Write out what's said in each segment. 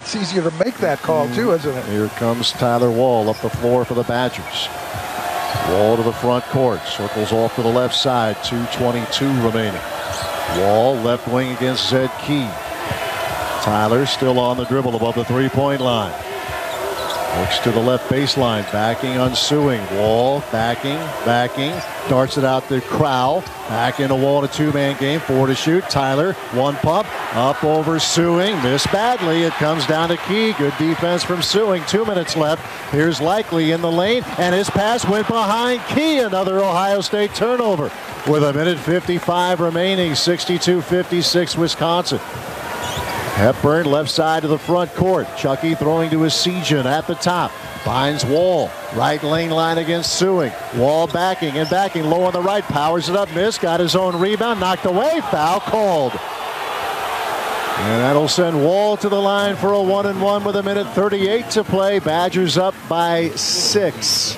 It's easier to make that call, too, isn't it? Here comes Tyler Wall up the floor for the Badgers. Wall to the front court. Circles off to the left side. 2:22 remaining. Wall left wing against Zed Key. Tyler still on the dribble above the three-point line. Works to the left baseline. Backing on Suing. Wall backing. Darts it out to Crowell. Back into Wall in a two-man game. 4 to shoot. Tyler, one pump. Up over Suing. Missed badly. It comes down to Key. Good defense from Suing. 2 minutes left. Here's Likely in the lane. And his pass went behind Key. Another Ohio State turnover. With 1:55 remaining. 62-56 Wisconsin. Hepburn left side to the front court. Chucky throwing to Essegian at the top. Finds Wall. Right lane line against Suing. Wall backing low on the right. Powers it up. Missed. Got his own rebound. Knocked away. Foul called. And that'll send Wall to the line for a 1-and-1 with 1:38 to play. Badgers up by 6.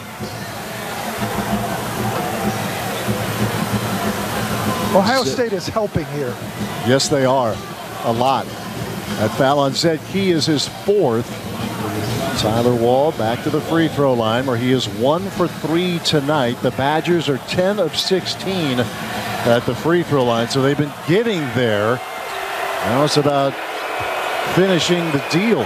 Ohio State is helping here. Yes, they are. A lot. That foul on Zed Key is his 4th. Tyler Wall back to the free throw line where he is 1 for 3 tonight. The Badgers are 10 of 16 at the free throw line, so they've been getting there. Now it's about finishing the deal.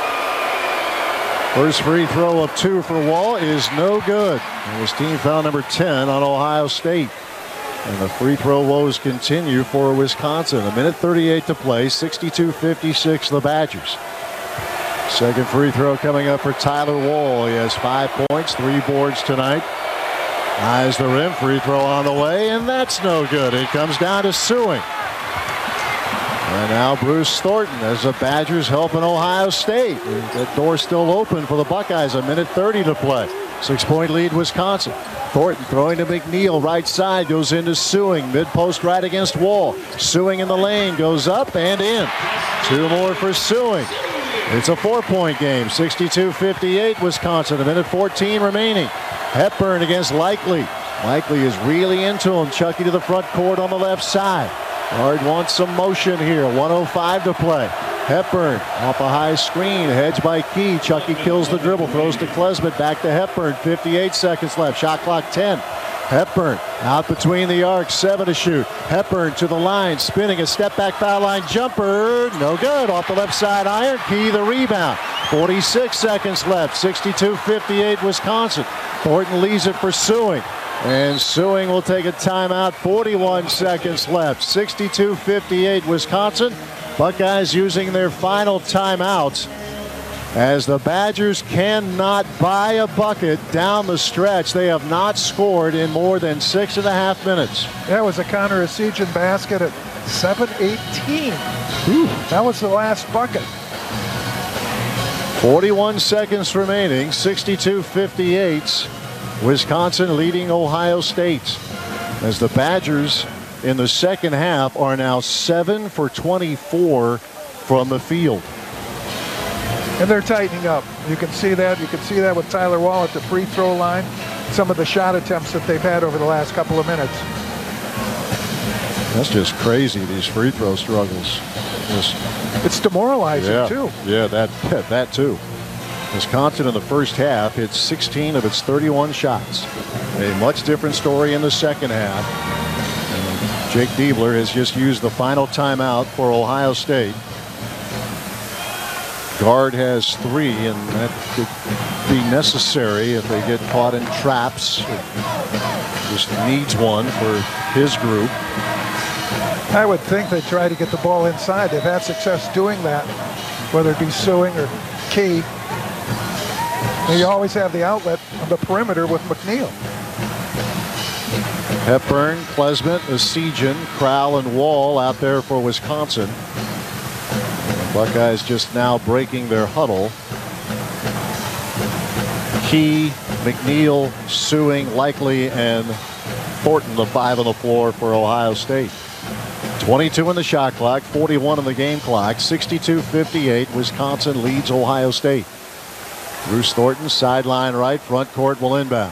First free throw of 2 for Wall is no good. It was team foul number 10 on Ohio State. And the free throw woes continue for Wisconsin. 1:38 to play. 62-56 the Badgers. Second free throw coming up for Tyler Wall. He has 5 points, 3 boards tonight. Eyes the rim. Free throw on the way, and that's no good. It comes down to Suing. And now Bruce Thornton as the Badgers helping Ohio State. That door still open for the Buckeyes. 1:30 to play. 6-point lead Wisconsin. Thornton throwing to McNeil. Right side goes into Suing. Mid-post right against Wall. Suing in the lane. Goes up and in. 2 more for Suing. It's a 4-point game. 62-58 Wisconsin. 1:14 remaining. Hepburn against Likely. Likely is really into him. Chucky to the front court on the left side. Guard wants some motion here. 1:05 to play. Hepburn off a high screen. Hedged by Key. Chucky kills the dribble. Throws to Klesmit. Back to Hepburn. 58 seconds left. Shot clock 10. Hepburn out between the arcs. 7 to shoot. Hepburn to the line. Spinning a step back foul line jumper. No good. Off the left side iron. Key the rebound. 46 seconds left. 62-58 Wisconsin. Thornton leaves it for Suing. And Suing will take a timeout. 41 seconds left. 62-58 Wisconsin. Buckeyes using their final timeouts as the Badgers cannot buy a bucket down the stretch. They have not scored in more than 6.5 minutes. That was a Connor Essegian basket at 7:18. That was the last bucket. 41 seconds remaining. 62-58. Wisconsin leading Ohio State as the Badgers in the second half are now 7 for 24 from the field. And they're tightening up. You can see that. You can see that with Tyler Wall at the free throw line. Some of the shot attempts that they've had over the last couple of minutes. That's just crazy, these free throw struggles. It's demoralizing, too. Yeah, that too. Wisconsin in the first half hit 16 of its 31 shots. A much different story in the second half. And Jake Diebler has just used the final timeout for Ohio State. Guard has 3, and that could be necessary if they get caught in traps. Just needs one for his group. I would think they try to get the ball inside. They've had success doing that, whether it be Suing or Key. You always have the outlet on the perimeter with McNeil. Hepburn, Klesmit, Essegian, Crowell, and Wall out there for Wisconsin. The Buckeyes just now breaking their huddle. Key, McNeil, Suing, Likely, and Thornton, the 5 on the floor for Ohio State. 22 in the shot clock, 41 in the game clock, 62-58. Wisconsin leads Ohio State. Bruce Thornton, sideline right, front court will inbound.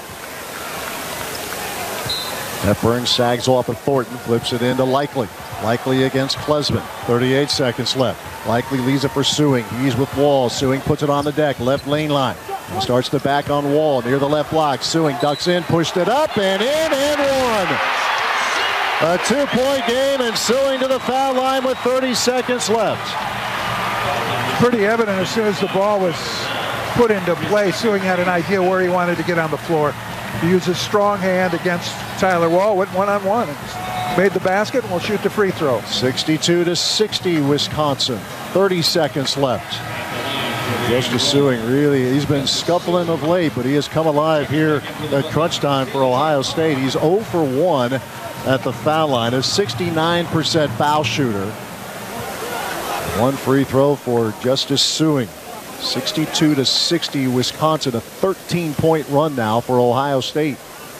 Hepburn sags off of Thornton, flips it into Likely. Likely against Klesmit. 38 seconds left. Likely leaves it for Suing. He's with Wall. Suing puts it on the deck, left lane line. Starts to back on Wall near the left block. Suing ducks in, pushed it up and in and one. A 2-point game, and Suing to the foul line with 30 seconds left. Pretty evident as soon as the ball was put into play, Suing had an idea where he wanted to get on the floor. He used his strong hand against Tyler Wall, went one-on-one, and made the basket, and will shoot the free throw. 62-60 Wisconsin. 30 seconds left. Justice Suing, really, he's been scuffling of late, but he has come alive here at crunch time for Ohio State. He's 0 for 1 at the foul line, a 69% foul shooter. One free throw for Justice Suing. 62-60 Wisconsin, a 13-point run now for Ohio State.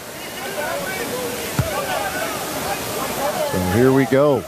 So here we go.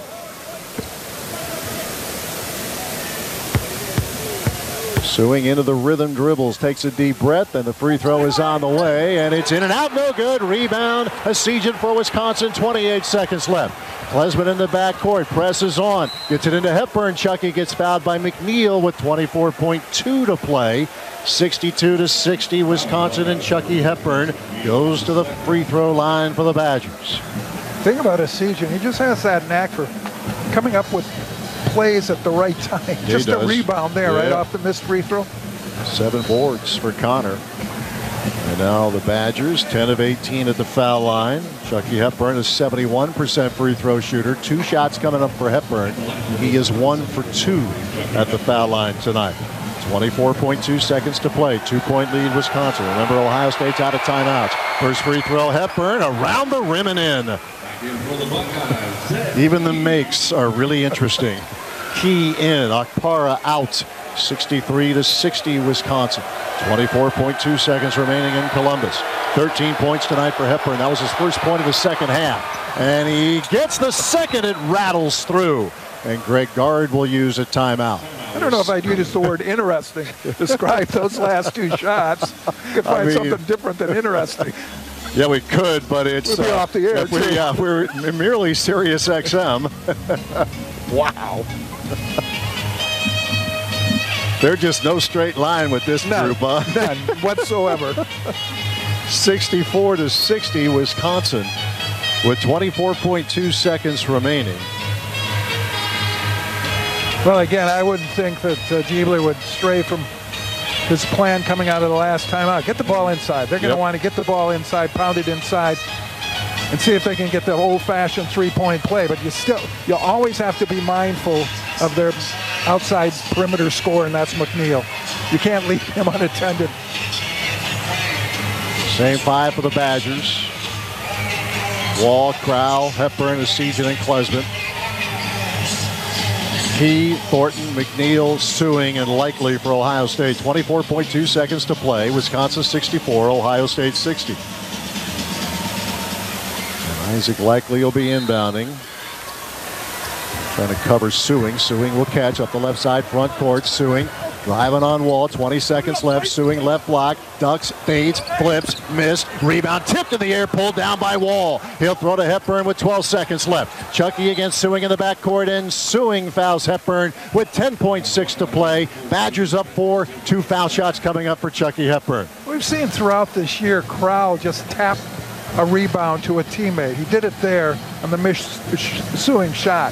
Suing into the rhythm, dribbles, takes a deep breath, and the free throw is on the way, and it's in and out, no good. Rebound, Essegian for Wisconsin, 28 seconds left. Klesmit in the backcourt, presses on, gets it into Hepburn. Chucky gets fouled by McNeil with 24.2 to play. 62-60 Wisconsin, and Chucky Hepburn goes to the free throw line for the Badgers. Thing about Essegian, he just has that knack for coming up with plays at the right time. Just a rebound there, right off the missed free throw. 7 boards for Connor. And now the Badgers, 10 of 18 at the foul line. Chucky Hepburn is 71% free throw shooter. 2 shots coming up for Hepburn. He is 1 for 2 at the foul line tonight. 24.2 seconds to play. 2-point lead Wisconsin. Remember, Ohio State's out of timeouts. First free throw, Hepburn around the rim and in. Even the makes are really interesting. Key in, Okpara out. 63-60 Wisconsin. 24.2 seconds remaining in Columbus. 13 points tonight for Hepburn. That was his first point of the second half. And he gets the second. It rattles through. And Greg Gard will use a timeout. I don't know if I'd use the word interesting to describe those last 2 shots. Could find something different than interesting. Yeah, we could, but it's we'll be off the air. We're merely Sirius XM. Wow. There's just no straight line with this group, huh? None whatsoever. 64-60 Wisconsin with 24.2 seconds remaining. Well, again, I wouldn't think that Jeebler would stray from his plan coming out of the last timeout. Get the ball inside. They're going to want to get the ball inside, pound it inside, and see if they can get the old-fashioned 3-point play. But you always have to be mindful of their outside perimeter scorer, and that's McNeil. You can't leave him unattended. Same 5 for the Badgers. Wall, Crowell, Hepburn, Essegian, and Klesmit. Key, Thornton, McNeil, Suing, and Likely for Ohio State. 24.2 seconds to play. Wisconsin 64, Ohio State 60. And Isaac Likely will be inbounding. Trying to cover Suing. Suing will catch up the left side front court. Suing driving on Wall. 20 seconds left. Suing left block. Ducks, fades, flips, missed. Rebound tipped in the air, pulled down by Wall. He'll throw to Hepburn with 12 seconds left. Chucky against Suing in the backcourt, and Suing fouls Hepburn with 10.6 to play. Badgers up 4. 2 foul shots coming up for Chucky Hepburn. We've seen throughout this year, Crowell just tap a rebound to a teammate. He did it there on the Suing shot.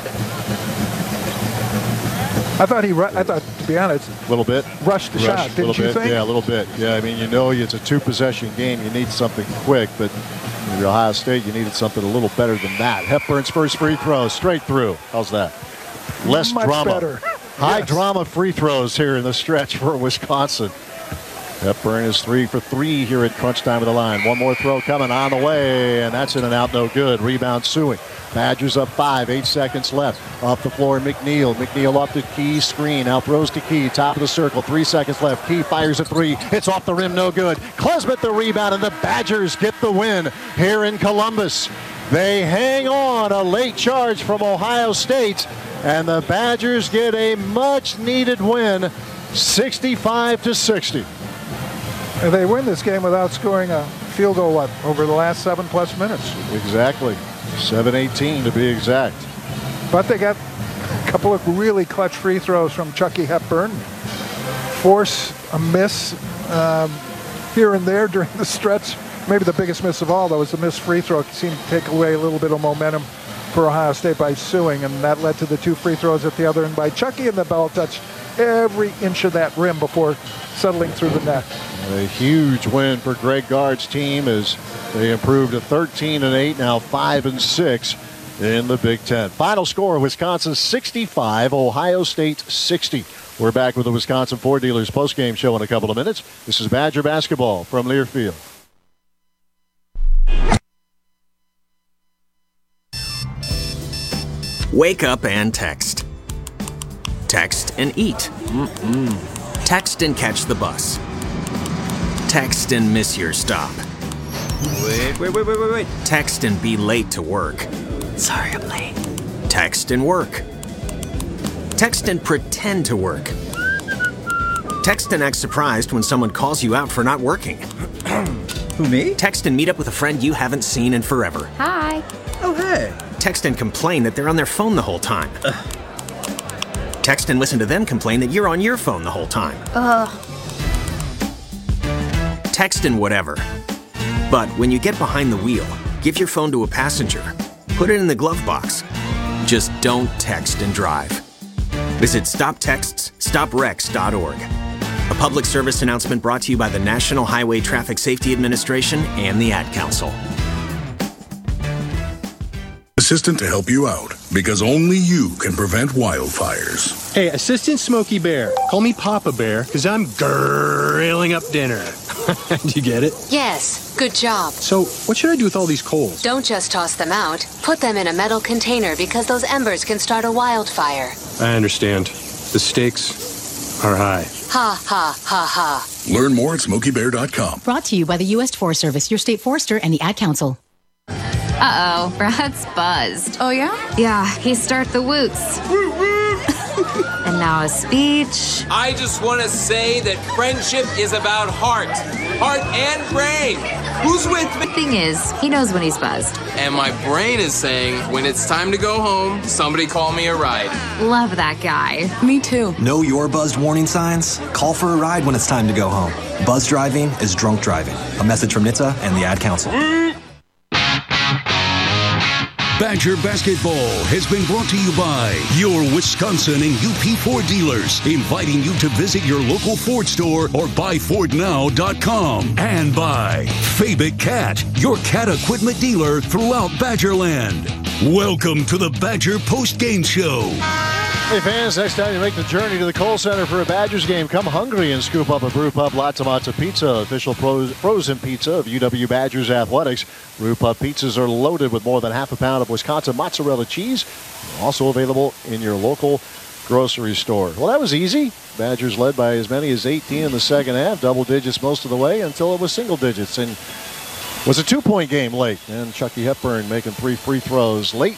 I thought, to be honest, a little bit rushed the shot. Didn't you think? Yeah, a little bit. Yeah, I mean, you know, it's a 2-possession game. You need something quick, but if you're Ohio State, you needed something a little better than that. Hepburn's first free throw, straight through. How's that? Less Much drama. Better. High drama free throws here in the stretch for Wisconsin. Hepburn is 3 for 3 here at crunch time of the line. One more throw coming on the way, and that's in and out, no good. Rebound Suing. Badgers up 5, 8 seconds left. Off the floor, McNeil. McNeil off the Key screen. Out throws to Key. Top of the circle, 3 seconds left. Key fires a 3. It's off the rim, no good. Klesmit the rebound, and the Badgers get the win here in Columbus. They hang on, a late charge from Ohio State, and the Badgers get a much-needed win, 65-60. They win this game without scoring a field goal, over the last 7+ minutes? Exactly. 7:18 to be exact. But they got couple of really clutch free throws from Chucky Hepburn. Force a miss here and there during the stretch. Maybe the biggest miss of all, though, was the missed free throw. It seemed to take away a little bit of momentum for Ohio State by Sewing, and that led to the 2 free throws at the other end by Chucky, and the ball touched every inch of that rim before settling through the net. A huge win for Greg Gard's team as they improved to 13-8, now 5-6 in the Big Ten. Final score, Wisconsin 65, Ohio State 60. We're back with the Wisconsin Ford Dealers postgame show in a couple of minutes. This is Badger basketball from Learfield. Wake up and text. Text and eat. Text and catch the bus. Text and miss your stop. Wait. Text and be late to work. Sorry, I'm late. Text and work. Text and pretend to work. Text and act surprised when someone calls you out for not working. Who, me? Text and meet up with a friend you haven't seen in forever. Hi. Oh, hey. Text and complain that they're on their phone the whole time. Text and listen to them complain that you're on your phone the whole time. Text and whatever. But when you get behind the wheel, give your phone to a passenger. Put it in the glove box. Just don't text and drive. Visit StopTextsStopWrecks.org. A public service announcement brought to you by the National Highway Traffic Safety Administration and the Ad Council. Assistant to help you out, because only you can prevent wildfires. Hey, Assistant Smokey Bear. Call me Papa Bear, because I'm grilling up dinner. Do you get it? Yes, good job. So, what should I do with all these coals? Don't just toss them out. Put them in a metal container because those embers can start a wildfire. I understand. The stakes are high. Ha, ha, ha, ha. Learn more at SmokeyBear.com. Brought to you by the U.S. Forest Service, your state forester, and the Ad Council. Uh-oh, Brad's buzzed. Oh, yeah? Yeah, he start the woots. And now a speech. I just want to say that friendship is about heart and brain. Who's with me? Thing is, he knows when he's buzzed. And my brain is saying, when it's time to go home, somebody call me a ride. Love that guy. Me too. Know your buzzed warning signs? Call for a ride when it's time to go home. Buzz driving is drunk driving. A message from NHTSA and the Ad Council. Badger Basketball has been brought to you by your Wisconsin and UP Ford dealers, inviting you to visit your local Ford store or buyfordnow.com. And by Fabic Cat, your cat equipment dealer throughout Badgerland. Welcome to the Badger Post Game Show. Hey fans, next time you make the journey to the Kohl Center for a Badgers game, come hungry and scoop up a Brew Pub La Tomato Pizza, official frozen pizza of UW Badgers Athletics. Brew Pub pizzas are loaded with more than half a pound of Wisconsin mozzarella cheese, also available in your local grocery store. Well, that was easy. Badgers led by as many as 18 in the second half, double digits most of the way until it was single digits. And was a 2-point game late, and Chucky Hepburn making 3 free throws late.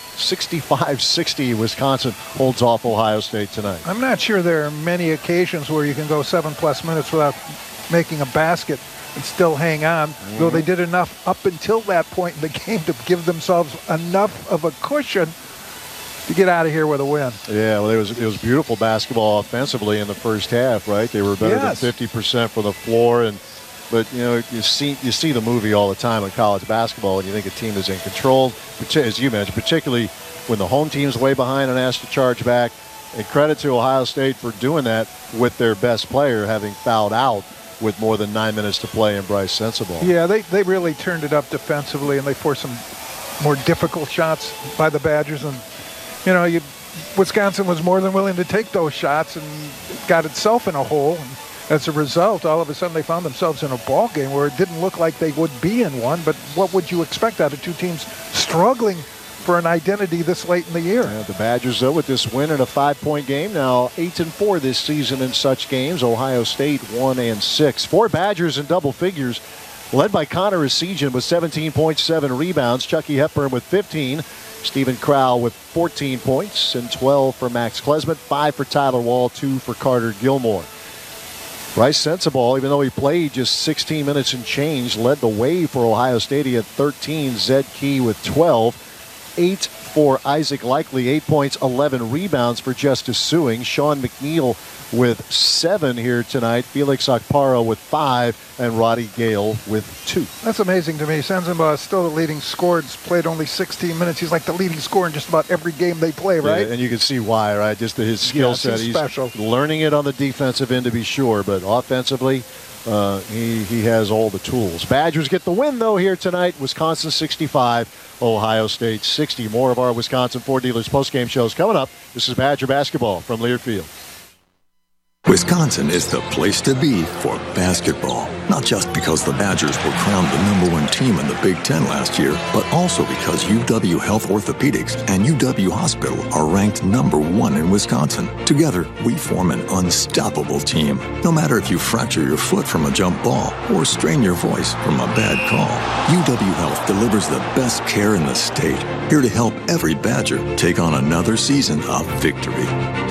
65-60, Wisconsin holds off Ohio State tonight. I'm not sure there are many occasions where you can go 7+ minutes without making a basket and still hang on, though they did enough up until that point in the game to give themselves enough of a cushion to get out of here with a win. Yeah, well, it was beautiful basketball offensively in the first half, right? They were better than 50% from the floor, but you know, you see the movie all the time in college basketball, and you think a team is in control, as you mentioned, particularly when the home team's way behind and asked to charge back. And credit to Ohio State for doing that with their best player having fouled out with more than 9 minutes to play in Bryce Sensabaugh. Yeah, they really turned it up defensively, and they forced some more difficult shots by the Badgers. And you know, Wisconsin was more than willing to take those shots and got itself in a hole. And as a result, all of a sudden they found themselves in a ball game where it didn't look like they would be in one. But what would you expect out of two teams struggling for an identity this late in the year? Yeah, the Badgers, though, with this win in a 5-point game, now 8-4 this season in such games. Ohio State 1-6. 4 Badgers in double figures, led by Connor Essegian with 17.7 rebounds. Chucky Hepburn with 15. Stephen Crowell with 14 points and 12 for Max Klesmit, 5 for Tyler Wall, 2 for Carter Gilmore. Bryce Sensabaugh, even though he played just 16 minutes and change, led the way for Ohio State. He had 13. Zed Key with 12. 8 for Isaac Likely, 8 points, 11 rebounds for Justice Suing. Sean McNeil with 7 here tonight. Felix Okpara with 5, and Roddy Gale with 2. That's amazing to me. Senzenbaugh is still the leading scorer. Played only 16 minutes. He's like the leading scorer in just about every game they play, right? Yeah, and you can see why, right? Just his skill set. He's special. Learning it on the defensive end to be sure, but offensively, he has all the tools. Badgers get the win, though, here tonight. Wisconsin 65, Ohio State 60. More of our Wisconsin Ford Dealers postgame shows coming up. This is Badger basketball from Lear Field. Wisconsin is the place to be for basketball. Not just because the Badgers were crowned the #1 team in the Big Ten last year, but also because UW Health Orthopedics and UW Hospital are ranked #1 in Wisconsin. Together, we form an unstoppable team. No matter if you fracture your foot from a jump ball or strain your voice from a bad call, UW Health delivers the best care in the state. Here to help every Badger take on another season of victory.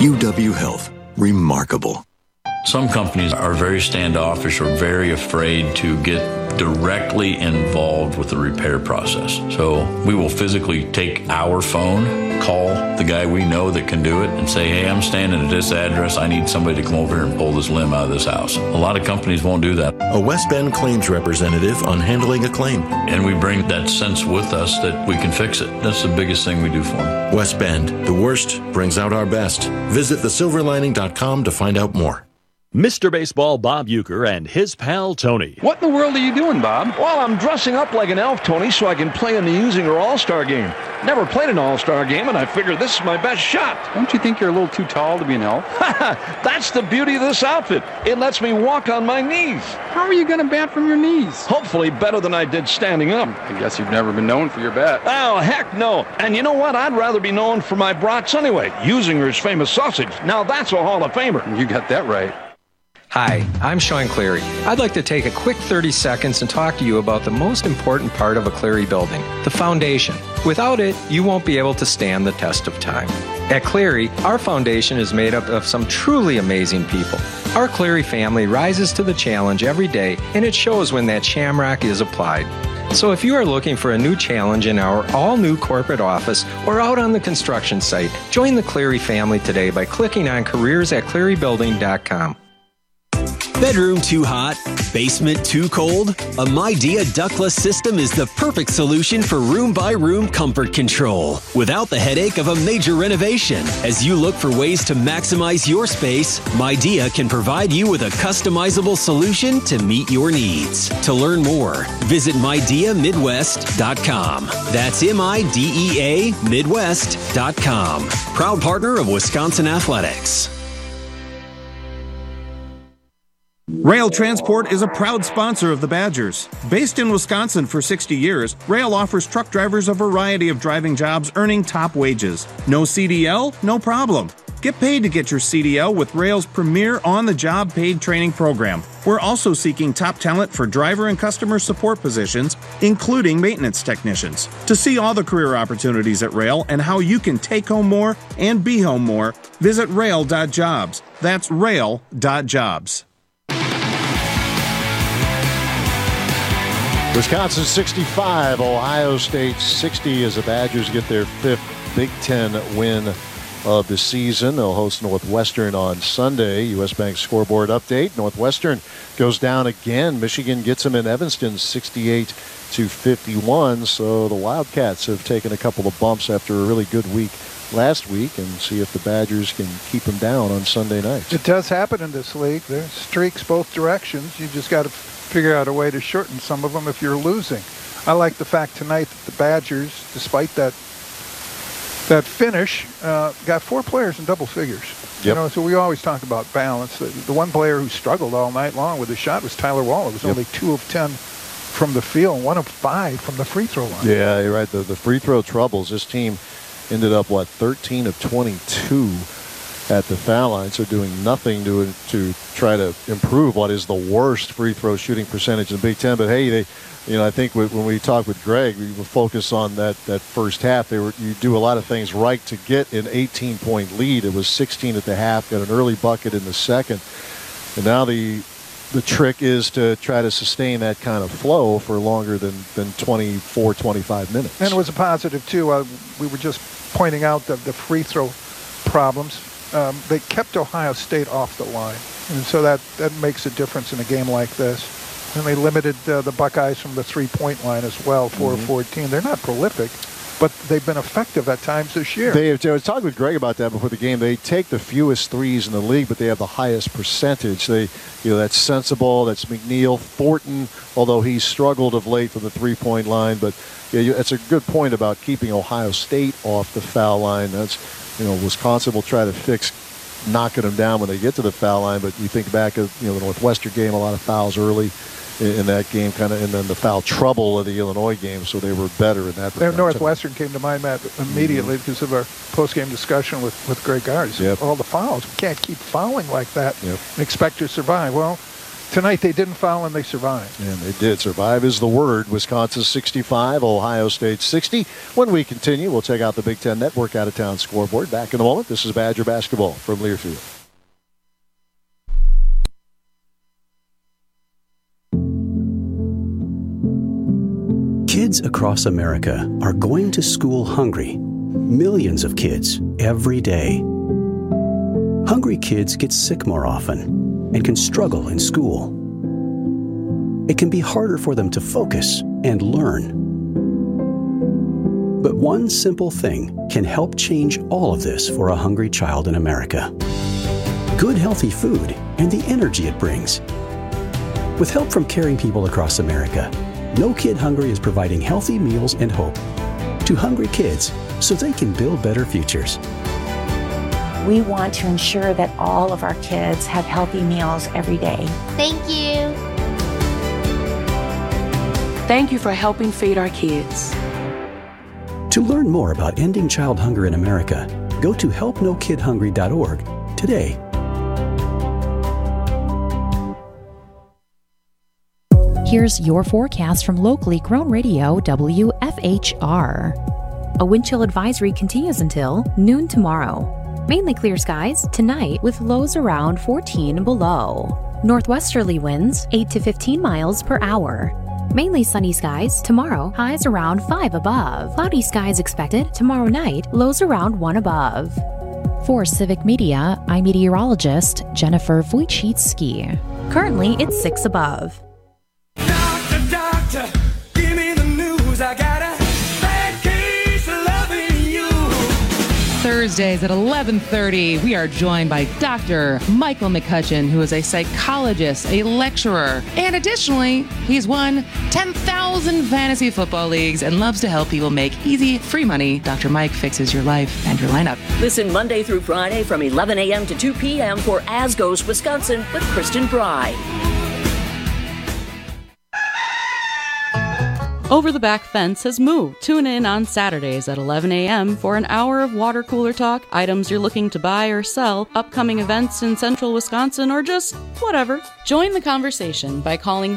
UW Health. Remarkable. Some companies are very standoffish or very afraid to get directly involved with the repair process. So we will physically take our phone, call the guy we know that can do it, and say, hey, I'm standing at this address. I need somebody to come over here and pull this limb out of this house. A lot of companies won't do that. A West Bend claims representative on handling a claim. And we bring that sense with us that we can fix it. That's the biggest thing we do for them. West Bend, the worst brings out our best. Visit thesilverlining.com to find out more. Mr. Baseball Bob Uecker and his pal Tony. What in the world are you doing, Bob? Well, I'm dressing up like an elf, Tony, so I can play in the Usinger All-Star Game. Never played an All-Star Game, and I figure this is my best shot. Don't you think you're a little too tall to be an elf? That's the beauty of this outfit. It lets me walk on my knees. How are you going to bat from your knees? Hopefully better than I did standing up. I guess you've never been known for your bat. Oh, heck no. And you know what? I'd rather be known for my brats anyway. Usinger's famous sausage. Now that's a Hall of Famer. You got that right. Hi, I'm Sean Cleary. I'd like to take a quick 30 seconds and talk to you about the most important part of a Cleary building, the foundation. Without it, you won't be able to stand the test of time. At Cleary, our foundation is made up of some truly amazing people. Our Cleary family rises to the challenge every day, and it shows when that shamrock is applied. So if you are looking for a new challenge in our all-new corporate office or out on the construction site, join the Cleary family today by clicking on careers@clearybuilding.com. Bedroom too hot? Basement too cold? A Midea ductless system is the perfect solution for room-by-room comfort control without the headache of a major renovation. As you look for ways to maximize your space, Midea can provide you with a customizable solution to meet your needs. To learn more, visit MideaMidwest.com. That's MIDEA Midwest.com. Proud partner of Wisconsin Athletics. Rail Transport is a proud sponsor of the Badgers. Based in Wisconsin for 60 years, Rail offers truck drivers a variety of driving jobs earning top wages. No CDL? No problem. Get paid to get your CDL with Rail's premier on-the-job paid training program. We're also seeking top talent for driver and customer support positions, including maintenance technicians. To see all the career opportunities at Rail and how you can take home more and be home more, visit rail.jobs. That's rail.jobs. Wisconsin 65, Ohio State 60 as the Badgers get their 5th Big Ten win of the season. They'll host Northwestern on Sunday. U.S. Bank scoreboard update. Northwestern goes down again. Michigan gets them in Evanston 68-51. So the Wildcats have taken a couple of bumps after a really good week last week, and see if the Badgers can keep them down on Sunday night. It does happen in this league. There's streaks both directions. You just got to figure out a way to shorten some of them if you're losing. I like the fact tonight that the Badgers, despite that finish, got 4 players in double figures. Yep. You know, so we always talk about balance. The one player who struggled all night long with the shot was Tyler Waller. It was only 2 of 10 from the field and 1 of 5 from the free throw line. Yeah, you're right. The free throw troubles. This team ended up 13 of 22 at the foul line, so doing nothing to try to improve what is the worst free throw shooting percentage in the Big Ten. But hey, I think when we talked with Greg, we will focus on that first half. You do a lot of things right to get an 18-point lead. It was 16 at the half, got an early bucket in the second, and now the the trick is to try to sustain that kind of flow for longer than 24, 25 minutes. And it was a positive, too. We were just pointing out the free throw problems. They kept Ohio State off the line. And so that makes a difference in a game like this. And they limited the Buckeyes from the three-point line as well, 4 of 14. They're not prolific, but they've been effective at times this year. I was talking with Greg about that before the game. They take the fewest threes in the league, but they have the highest percentage. That's Sensible, that's McNeil, Thornton, although he's struggled of late from the three-point line. But it's a good point about keeping Ohio State off the foul line. That's Wisconsin will try to fix knocking them down when they get to the foul line. But you think back of the Northwestern game, a lot of fouls early in that game, and then the foul trouble of the Illinois game, so they were better in that regard. Northwestern came to mind, Matt, immediately because of our post-game discussion with Greg Gars. Yep. All the fouls. We can't keep fouling like that and expect to survive. Well, tonight they didn't foul and they survived. And they did. Survive is the word. Wisconsin 65, Ohio State 60. When we continue, we'll check out the Big Ten Network out-of-town scoreboard. Back in a moment. This is Badger basketball from Learfield. Kids across America are going to school hungry. Millions of kids every day. Hungry kids get sick more often and can struggle in school. It can be harder for them to focus and learn. But one simple thing can help change all of this for a hungry child in America. Good, healthy food and the energy it brings. With help from caring people across America, No Kid Hungry is providing healthy meals and hope to hungry kids so they can build better futures. We want to ensure that all of our kids have healthy meals every day. Thank you. Thank you for helping feed our kids. To learn more about ending child hunger in America, go to helpnokidhungry.org today. Here's your forecast from locally grown radio WFHR. A wind chill advisory continues until noon tomorrow. Mainly clear skies tonight with lows around 14 and below. Northwesterly winds 8 to 15 miles per hour. Mainly sunny skies tomorrow, highs around 5 above. Cloudy skies expected tomorrow night, lows around 1 above. For Civic Media, I'm meteorologist Jennifer Wojcicki. Currently, it's 6 above. Doctor, give me the news. I got a bad case of loving you. Thursdays at 11:30, we are joined by Dr. Michael McCutcheon, who is a psychologist, a lecturer, and additionally, he's won 10,000 fantasy football leagues and loves to help people make easy, free money. Dr. Mike fixes your life and your lineup. Listen Monday through Friday from 11 a.m. to 2 p.m. for As Goes Wisconsin with Kristen Bry. Over the Back Fence has moved. Tune in on Saturdays at 11 a.m. for an hour of water cooler talk, items you're looking to buy or sell, upcoming events in central Wisconsin, or just whatever. Join the conversation by calling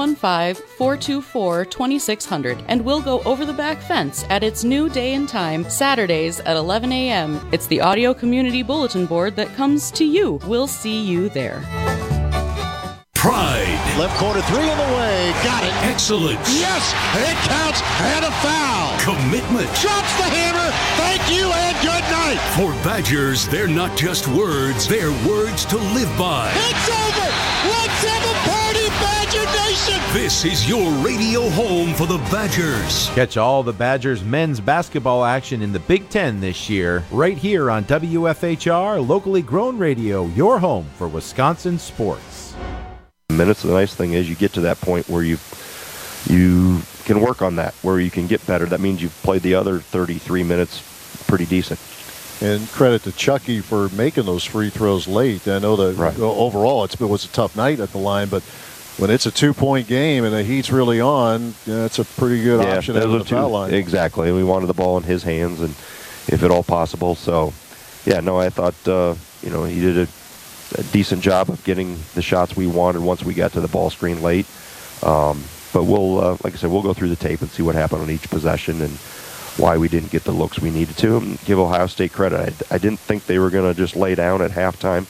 715-424-2600, and we'll go over the back fence at its new day and time, Saturdays at 11 a.m. It's the audio community bulletin board that comes to you. We'll see you there. Pride. Left corner three in the way. Got it. Excellence. Yes, it counts. And a foul. Commitment. Drops the hammer. Thank you and good night. For Badgers, they're not just words. They're words to live by. It's over. Let's have a party, Badger Nation. This is your radio home for the Badgers. Catch all the Badgers men's basketball action in the Big Ten this year, right here on WFHR, locally grown radio, your home for Wisconsin sports. Minutes. The nice thing is you get to that point where you can work on that, where you can get better. That means you've played the other 33 minutes pretty decent. And credit to Chucky for making those free throws late. I know that overall it was a tough night at the line, but when it's a 2-point game and the heat's really on, it's a pretty good option at the foul line. Exactly. We wanted the ball in his hands, and if at all possible. So, I thought he did a decent job of getting the shots we wanted once we got to the ball screen late. But we'll, like I said, we'll go through the tape and see what happened on each possession and why we didn't get the looks we needed to. And give Ohio State credit. I didn't think they were going to just lay down at halftime.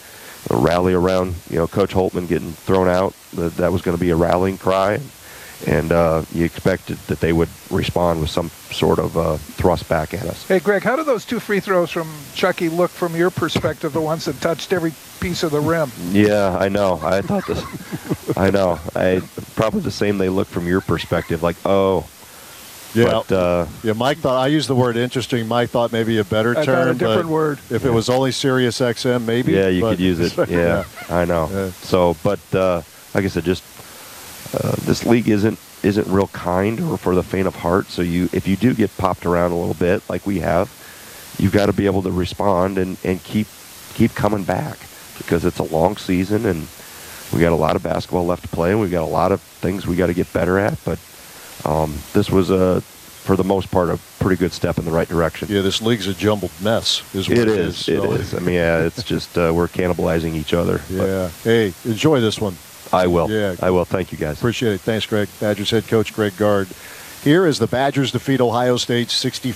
rally around, Coach Holtman getting thrown out. That was going to be a rallying cry. And you expected that they would respond with some sort of thrust back at us. Hey, Greg, how do those 2 free throws from Chucky look from your perspective, the ones that touched every piece of the rim? Yeah, I know. I thought this. I know. Probably the same they look from your perspective, like, oh. Yeah, but, Mike thought, I used the word interesting. Mike thought maybe a better term. I got a different word. If it was only Sirius XM, maybe. Yeah, you could use it. Yeah, I know. Yeah. So, but like I said, just this league isn't real kind or for the faint of heart. So if you do get popped around a little bit, like we have, you've got to be able to respond and keep coming back, because it's a long season and we got a lot of basketball left to play and we got a lot of things we got to get better at. But this was for the most part, a pretty good step in the right direction. Yeah, this league's a jumbled mess. It is. It is. I mean, it's just we're cannibalizing each other. Yeah. Hey, enjoy this one. I will. Yeah. I will. Thank you, guys. Appreciate it. Thanks, Greg. Badgers head coach Greg Gard. Here as the Badgers defeat Ohio State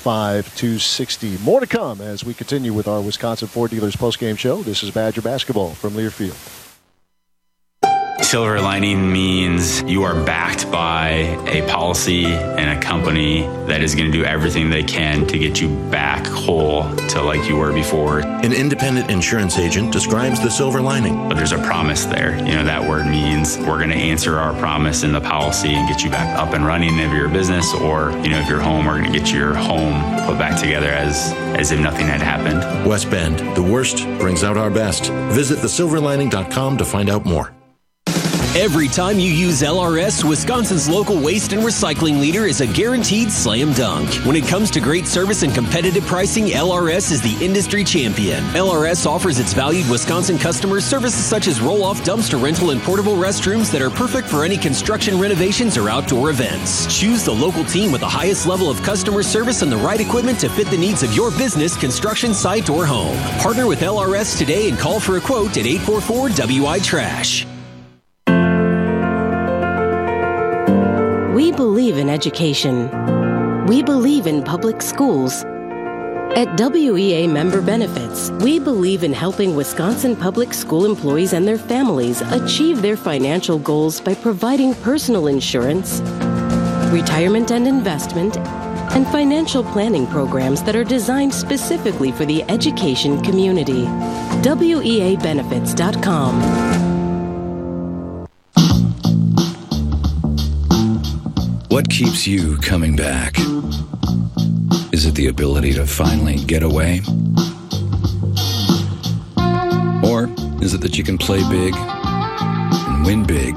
65-60. More to come as we continue with our Wisconsin Ford Dealers postgame show. This is Badger basketball from Learfield. Silver lining means you are backed by a policy and a company that is going to do everything they can to get you back whole to like you were before. An independent insurance agent describes the silver lining. But there's a promise there. That word means we're going to answer our promise in the policy and get you back up and running if you're a business, or, if you're home, we're going to get your home put back together as if nothing had happened. West Bend, the worst brings out our best. Visit thesilverlining.com to find out more. Every time you use LRS, Wisconsin's local waste and recycling leader is a guaranteed slam dunk. When it comes to great service and competitive pricing, LRS is the industry champion. LRS offers its valued Wisconsin customers services such as roll-off dumpster rental and portable restrooms that are perfect for any construction renovations or outdoor events. Choose the local team with the highest level of customer service and the right equipment to fit the needs of your business, construction site, or home. Partner with LRS today and call for a quote at 844-WI-TRASH. We believe in education. We believe in public schools. At WEA Member Benefits, we believe in helping Wisconsin public school employees and their families achieve their financial goals by providing personal insurance, retirement and investment, and financial planning programs that are designed specifically for the education community. WEAbenefits.com. What keeps you coming back? Is it the ability to finally get away? Or is it that you can play big and win big?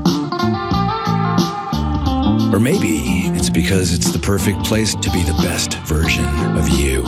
Or maybe it's because it's the perfect place to be the best version of you.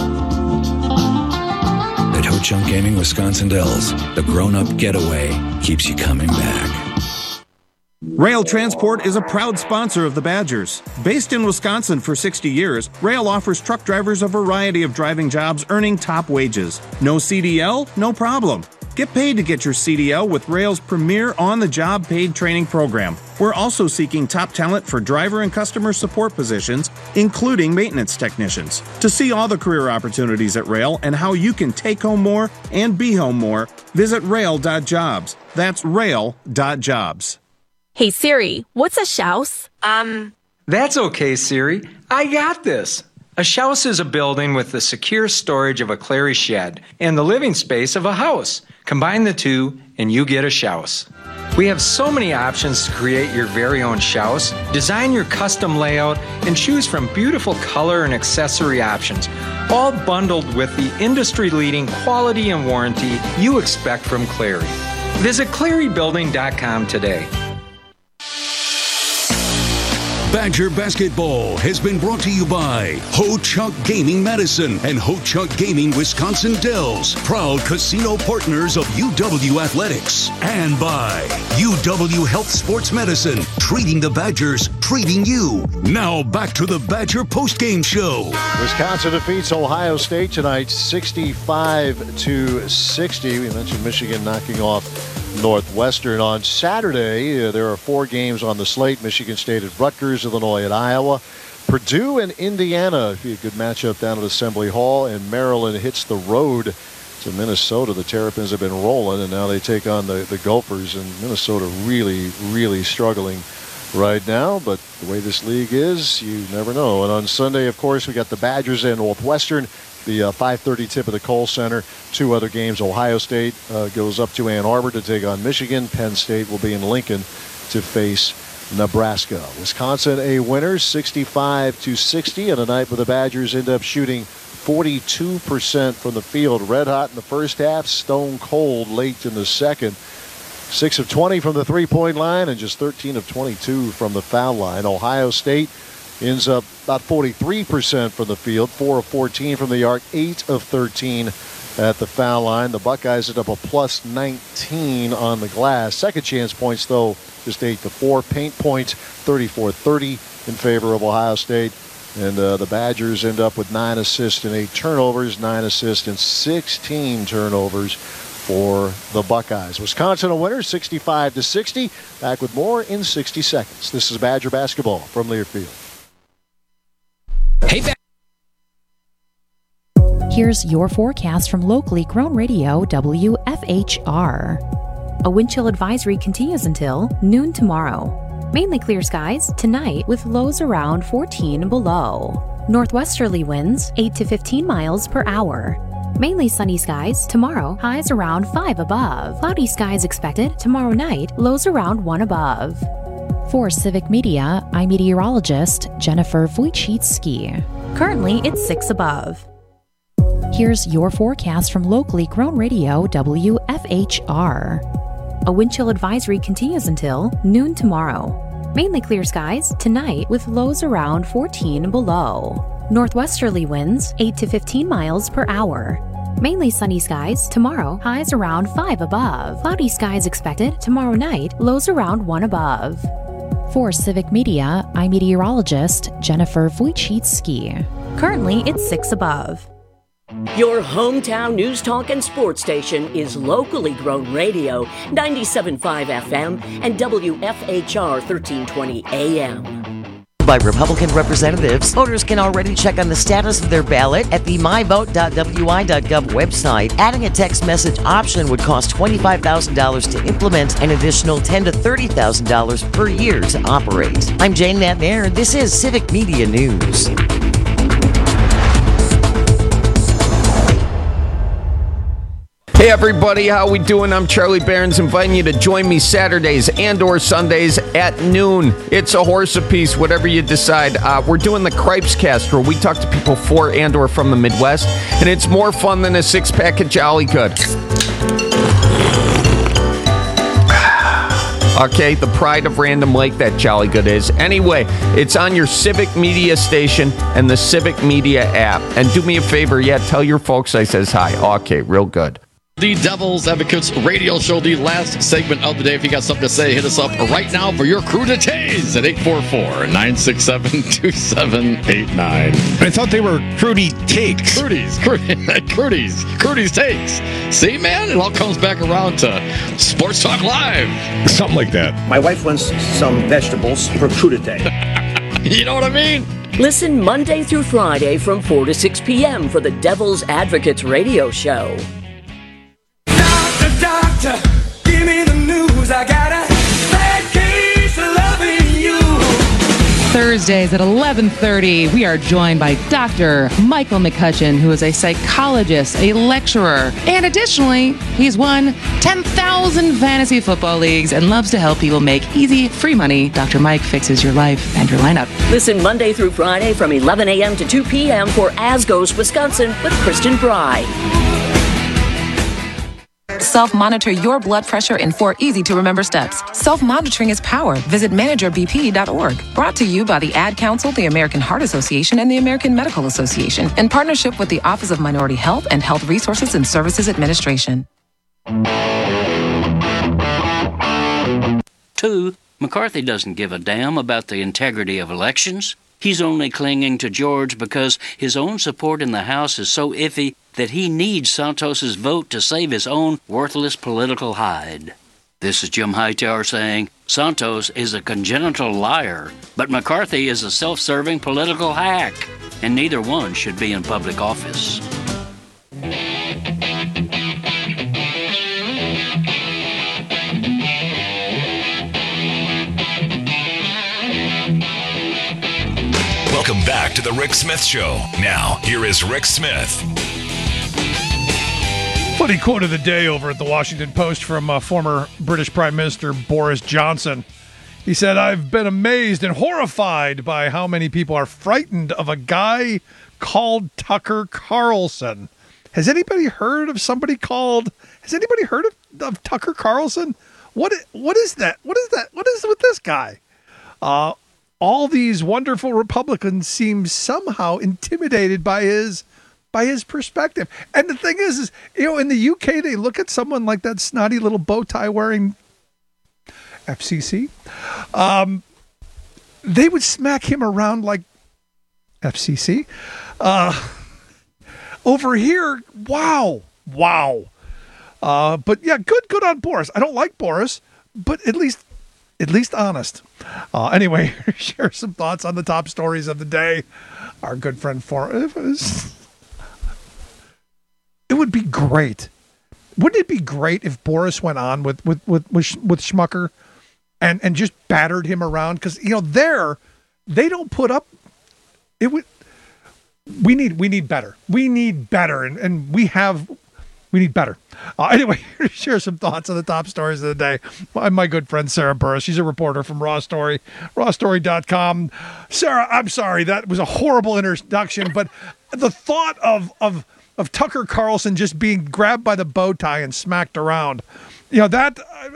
At Ho Chunk Gaming Wisconsin Dells, the grown-up getaway keeps you coming back. Rail Transport is a proud sponsor of the Badgers. Based in Wisconsin for 60 years, Rail offers truck drivers a variety of driving jobs earning top wages. No CDL? No problem. Get paid to get your CDL with Rail's premier on-the-job paid training program. We're also seeking top talent for driver and customer support positions, including maintenance technicians. To see all the career opportunities at Rail and how you can take home more and be home more, visit rail.jobs. That's rail.jobs. Hey Siri, what's a shouse? That's okay, Siri. I got this. A shouse is a building with the secure storage of a Clary shed and the living space of a house. Combine the two and you get a shouse. We have so many options to create your very own shouse, design your custom layout, and choose from beautiful color and accessory options, all bundled with the industry-leading quality and warranty you expect from Clary. Visit ClaryBuilding.com today. Badger Basketball has been brought to you by Ho Chunk Gaming Madison and Ho Chunk Gaming Wisconsin Dells, proud casino partners of UW Athletics. And by UW Health Sports Medicine, treating the Badgers, treating you. Now back to the Badger postgame show. Wisconsin defeats Ohio State tonight 65-60. We mentioned Michigan knocking off Northwestern on Saturday. There are 4 games on the slate. Michigan State at Rutgers, Illinois at Iowa, Purdue and Indiana. Be a good matchup down at Assembly Hall, and Maryland hits the road to Minnesota. The Terrapins have been rolling, and now they take on the Gophers, and Minnesota really, really struggling right now. But the way this league is, you never know. And on Sunday, of course, we got the Badgers and Northwestern, the 5:30 tip at the Kohl Center. 2 other games. Ohio State goes up to Ann Arbor to take on Michigan. Penn State will be in Lincoln to face Nebraska. Wisconsin a winner, 65-60, and a night where the Badgers end up shooting 42% from the field. Red hot in the first half, stone cold late in the second. 6 of 20 from the three-point line and just 13 of 22 from the foul line. Ohio State ends up about 43% from the field, 4 of 14 from the arc, 8 of 13 at the foul line. The Buckeyes end up a plus 19 on the glass. Second chance points, though, just 8-4. Paint points, 34-30 in favor of Ohio State. And the Badgers end up with 9 assists and 8 turnovers, 9 assists and 16 turnovers for the Buckeyes. Wisconsin a winner, 65-60. Back with more in 60 seconds. This is Badger basketball from Learfield. Hey, here's your forecast from locally grown radio WFHR. A wind chill advisory continues until noon tomorrow. Mainly clear skies tonight with lows around 14 below. Northwesterly winds 8 to 15 miles per hour. Mainly sunny skies tomorrow, highs around 5 above. Cloudy skies expected tomorrow night, lows around 1 above. For Civic Media, I'm meteorologist Jennifer Wojcicki. Currently, it's 6 above. Here's your forecast from locally grown radio WFHR. A wind chill advisory continues until noon tomorrow. Mainly clear skies tonight with lows around 14 below. Northwesterly winds 8 to 15 miles per hour. Mainly sunny skies tomorrow, highs around 5 above. Cloudy skies expected tomorrow night, lows around 1 above. For Civic Media, I'm meteorologist Jennifer Wojcicki. Currently, it's 6 above. Your hometown news, talk, and sports station is locally grown radio, 97.5 FM and WFHR 1320 AM. By Republican representatives, voters can already check on the status of their ballot at the myvote.wi.gov website. Adding a text message option would cost $25,000 to implement, an additional $10,000 to $30,000 per year to operate. I'm Jane Natnair. This is Civic Media News. Hey everybody, how we doing? I'm Charlie Barons, inviting you to join me Saturdays and or Sundays at noon. It's a horse apiece, whatever you decide. We're doing the Cripes Cast, where we talk to people for and or from the Midwest, and it's more fun than a 6-pack of Jolly Good. Okay, the pride of Random Lake, that Jolly Good is. Anyway, it's on your Civic Media station and the Civic Media app. And do me a favor, tell your folks I says hi. Okay, real good. The Devil's Advocates radio show, the last segment of the day. If you got something to say, hit us up right now for your crew to tase at 844-967-2789. I thought they were Crudy Takes. Crudy's Takes. See, man, it all comes back around to Sports Talk Live. Something like that. My wife wants some vegetables for crudité. You know what I mean? Listen Monday through Friday from 4 to 6 p.m. for the Devil's Advocates radio show. Doctor, give me the news. I got a bad case of loving you. Thursdays at 11:30, we are joined by Dr. Michael McCutcheon, who is a psychologist, a lecturer, and additionally, he's won 10,000 fantasy football leagues and loves to help people make easy, free money. Dr. Mike fixes your life and your lineup. Listen Monday through Friday from 11 a.m. to 2 p.m. for As Goes Wisconsin with Kristen Bry. Self-monitor your blood pressure in 4 easy-to-remember steps. Self-monitoring is power. Visit managerbp.org. Brought to you by the Ad Council, the American Heart Association, and the American Medical Association, in partnership with the Office of Minority Health and Health Resources and Services Administration. 2, McCarthy doesn't give a damn about the integrity of elections. He's only clinging to George because his own support in the House is so iffy that he needs Santos's vote to save his own worthless political hide. This is Jim Hightower saying, Santos is a congenital liar, but McCarthy is a self-serving political hack, and neither one should be in public office. back to the Rick Smith Show. Now, here is Rick Smith. Funny quote of the day over at the Washington Post from former British Prime Minister Boris Johnson. He said, "I've been amazed and horrified by how many people are frightened of a guy called Tucker Carlson." Has anybody heard of Tucker Carlson? What is that? What is with this guy? All these wonderful Republicans seem somehow intimidated by his perspective. And the thing is, in the UK, they look at someone like that snotty little bow tie wearing FCC. They would smack him around like FCC. Over here, wow. But yeah, good on Boris. I don't like Boris, but at least honest. Anyway, share some thoughts on the top stories of the day. Our good friend it would be great. Wouldn't it be great if Boris went on with Schmucker and just battered him around? Because they don't put up. It would. We need better. We need better, and we need better. Anyway, share some thoughts on the top stories of the day. My good friend Sarah Burris. She's a reporter from Raw Story, rawstory.com. Sarah, I'm sorry that was a horrible introduction, but the thought of Tucker Carlson just being grabbed by the bow tie and smacked around, that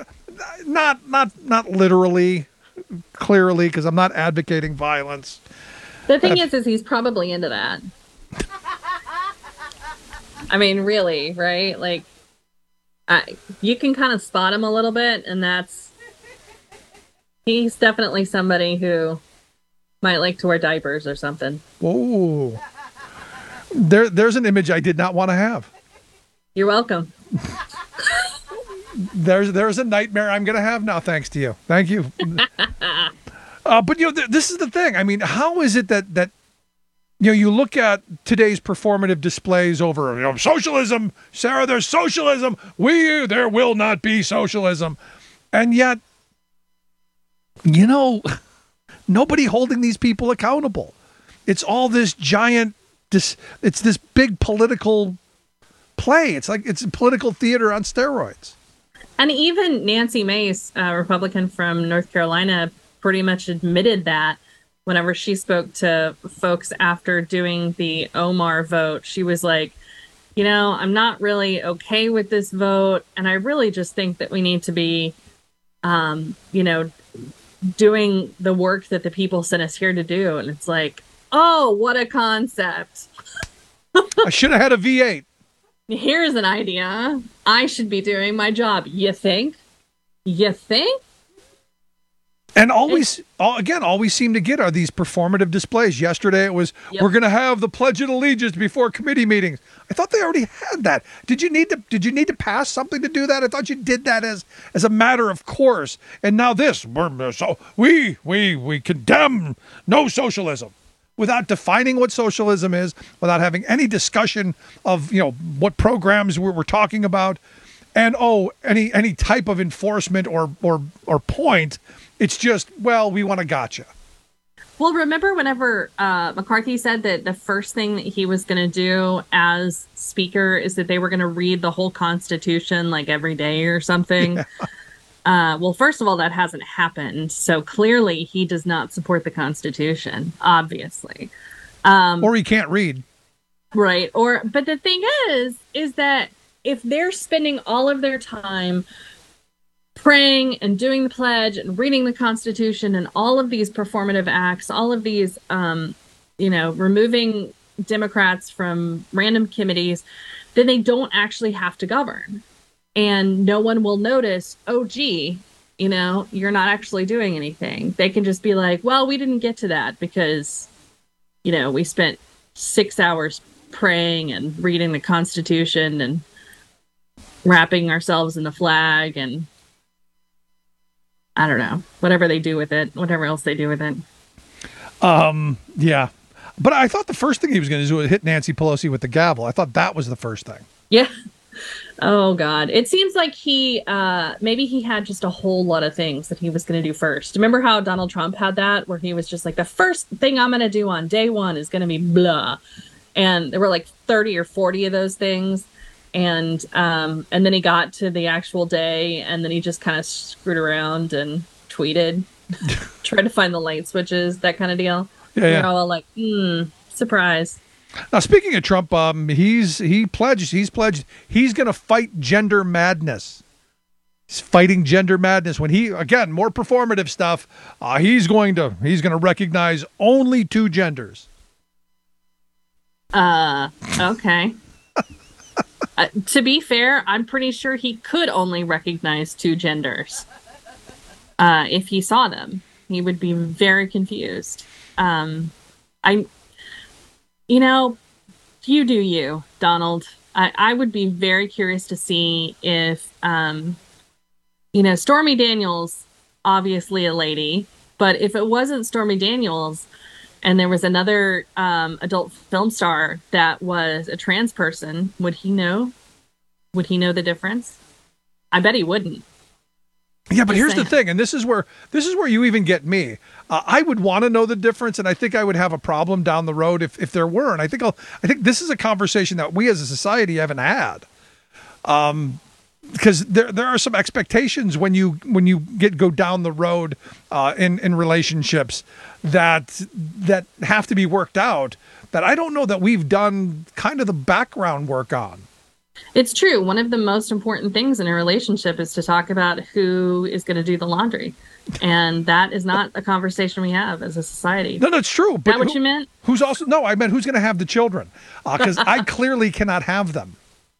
not literally, clearly, because I'm not advocating violence. The thing is he's probably into that. I mean, really, right? Like, you can kind of spot him a little bit, and he's definitely somebody who might like to wear diapers or something. Whoa. There's an image I did not want to have. You're welcome. There's a nightmare I'm going to have now, thanks to you. Thank you. But this is the thing. I mean, how is it that you look at today's performative displays over socialism, Sarah? There's socialism. There will not be socialism, and yet, nobody holding these people accountable. It's all this giant. It's this big political play. It's like it's political theater on steroids. And even Nancy Mace, a Republican from North Carolina, pretty much admitted that whenever she spoke to folks after doing the Omar vote. She was like, I'm not really okay with this vote, and I really just think that we need to be, doing the work that the people sent us here to do. And it's like, oh, what a concept. I should have had a V8. Here's an idea. I should be doing my job. You think? And all we seem to get are these performative displays. Yesterday it was, we're going to have the Pledge of Allegiance before committee meetings. I thought they already had that. Did you need to pass something to do that? I thought you did that as a matter of course. And now this, we condemn no socialism, without defining what socialism is, without having any discussion of what programs we're talking about, and any type of enforcement or point. It's just, we want to gotcha. Well, remember whenever McCarthy said that the first thing that he was going to do as speaker is that they were going to read the whole Constitution like every day or something? Yeah. Well, first of all, that hasn't happened. So clearly he does not support the Constitution, obviously. Or he can't read. Right. But the thing is that if they're spending all of their time praying and doing the pledge and reading the Constitution and all of these performative acts, all of these, removing Democrats from random committees, then they don't actually have to govern. And no one will notice, oh, gee, you're not actually doing anything. They can just be like, well, we didn't get to that because, we spent 6 hours praying and reading the Constitution and wrapping ourselves in the flag and I don't know, whatever they do with it, whatever else they do with it. Yeah. But I thought the first thing he was going to do was hit Nancy Pelosi with the gavel. I thought that was the first thing. Yeah. Oh God. It seems like he maybe he had just a whole lot of things that he was going to do first. Remember how Donald Trump had that where he was just like, the first thing I'm going to do on day one is going to be blah. And there were like 30 or 40 of those things. And then he got to the actual day and then he just kind of screwed around and tweeted, tried to find the light switches, that kind of deal. Yeah. We're all like, surprise. Now, speaking of Trump, he's pledged he's going to fight gender madness. He's fighting gender madness when he, again, more performative stuff. He's going to recognize only two genders. Okay. To be fair, I'm pretty sure he could only recognize two genders. If he saw them, he would be very confused. You do you, Donald. I would be very curious to see if, Stormy Daniels, obviously a lady, but if it wasn't Stormy Daniels and there was another adult film star that was a trans person, would he know? Would he know the difference? I bet he wouldn't. Yeah, but here's the thing, and this is where you even get me. I would want to know the difference, and I think I would have a problem down the road if there were. And I think this is a conversation that we as a society haven't had, because there are some expectations when you go down the road in relationships that have to be worked out. That I don't know that we've done kind of the background work on. It's true. One of the most important things in a relationship is to talk about who is going to do the laundry. And that is not a conversation we have as a society. No, it's true. But is that what you meant? I meant who's going to have the children. Because I clearly cannot have them.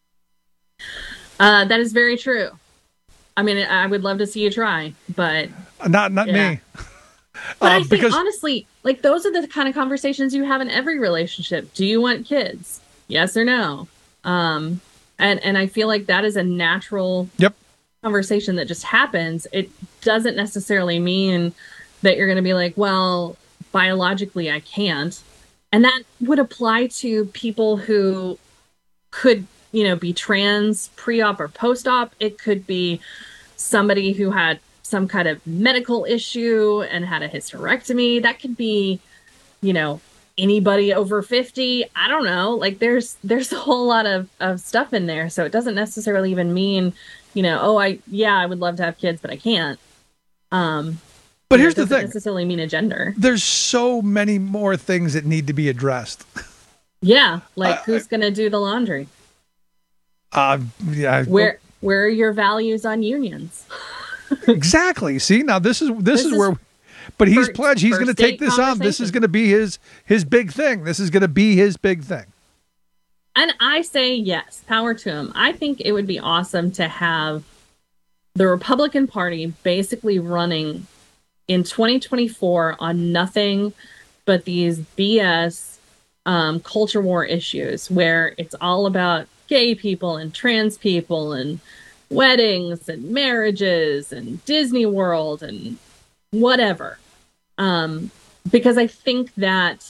That is very true. I mean, I would love to see you try, but... Not me. But I think, honestly, like, those are the kind of conversations you have in every relationship. Do you want kids? Yes or no? And I feel like that is a natural conversation that just happens. It doesn't necessarily mean that you're going to be like, well, biologically I can't. And that would apply to people who could, be trans pre-op or post-op. It could be somebody who had some kind of medical issue and had a hysterectomy. That could be, anybody over 50. I don't know. Like there's a whole lot of stuff in there. So it doesn't necessarily even mean, I would love to have kids, but I can't. But here's the thing. It doesn't necessarily mean a gender. There's so many more things that need to be addressed. Yeah. Like who's going to do the laundry? Yeah. Where are your values on unions? Exactly. See, now this is where... But he's pledged he's going to take this on. This is going to be his big thing. This is going to be his big thing. And I say yes, power to him. I think it would be awesome to have the Republican Party basically running in 2024 on nothing but these BS culture war issues where it's all about gay people and trans people and weddings and marriages and Disney World and whatever. Because I think that,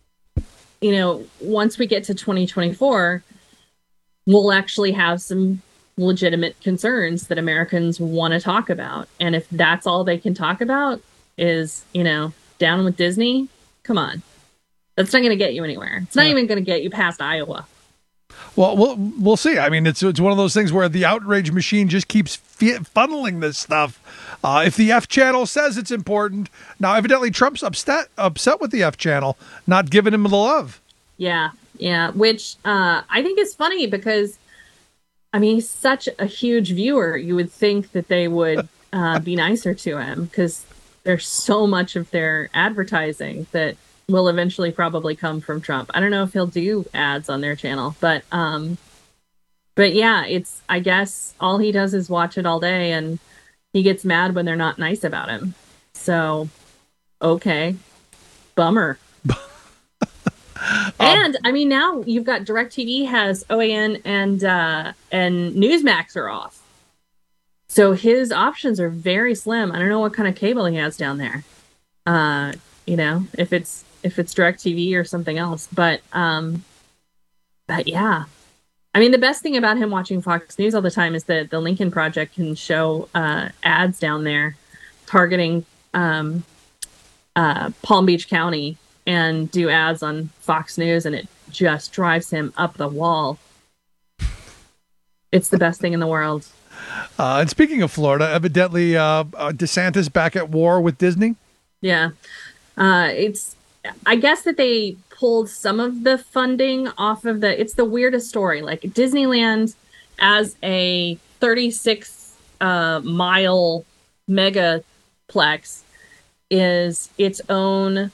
once we get to 2024, we'll actually have some legitimate concerns that Americans want to talk about. And if that's all they can talk about is, down with Disney, come on. That's not going to get you anywhere. It's not even going to get you past Iowa. Well, we'll see. I mean, it's one of those things where the outrage machine just keeps funneling this stuff. If the F channel says it's important, now evidently Trump's upset with the F channel, not giving him the love. Yeah, which I think is funny because, I mean, he's such a huge viewer. You would think that they would be nicer to him because there's so much of their advertising that will eventually probably come from Trump. I don't know if he'll do ads on their channel, but yeah, it's, I guess all he does is watch it all day and he gets mad when they're not nice about him. So, okay. Bummer. And I mean, now you've got DirecTV has OAN and Newsmax are off. So his options are very slim. I don't know what kind of cable he has down there. If it's DirecTV or something else, but yeah, I mean, the best thing about him watching Fox News all the time is that the Lincoln Project can show ads down there targeting Palm Beach County and do ads on Fox News, and it just drives him up the wall. It's the best thing in the world. And speaking of Florida, evidently DeSantis back at war with Disney. Yeah. I guess that they pulled some of the funding off of it's the weirdest story. Like Disneyland as a 36 mile megaplex is its own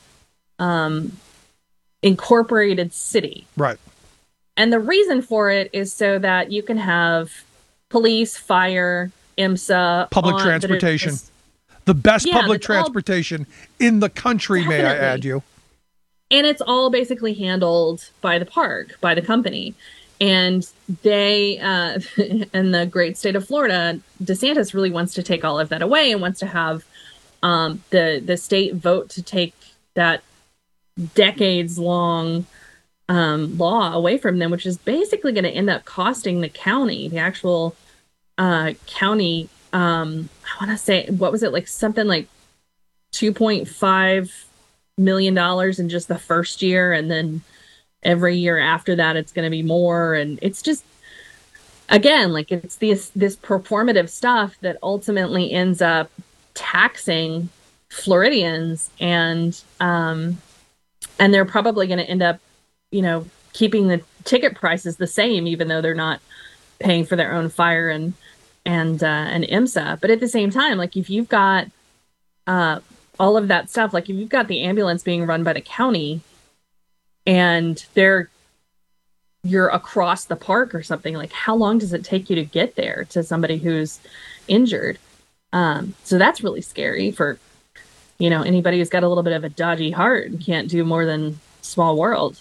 incorporated city. Right. And the reason for it is so that you can have police, fire, IMSA, public transportation. The best public transportation in the country, definitely. May I add you. And it's all basically handled by the park, by the company. And they, in the great state of Florida, DeSantis really wants to take all of that away and wants to have the state vote to take that decades-long law away from them, which is basically going to end up costing the county, the actual county, I want to say, what was it, like something like $2.5 million in just the first year, and then every year after that it's going to be more. And it's just, again, like it's this performative stuff that ultimately ends up taxing Floridians, and they're probably going to end up, keeping the ticket prices the same, even though they're not paying for their own fire and IMSA. But at the same time, like if you've got all of that stuff, like if you've got the ambulance being run by the county and you're across the park or something, like how long does it take you to get there to somebody who's injured? So that's really scary for, anybody who's got a little bit of a dodgy heart and can't do more than Small World.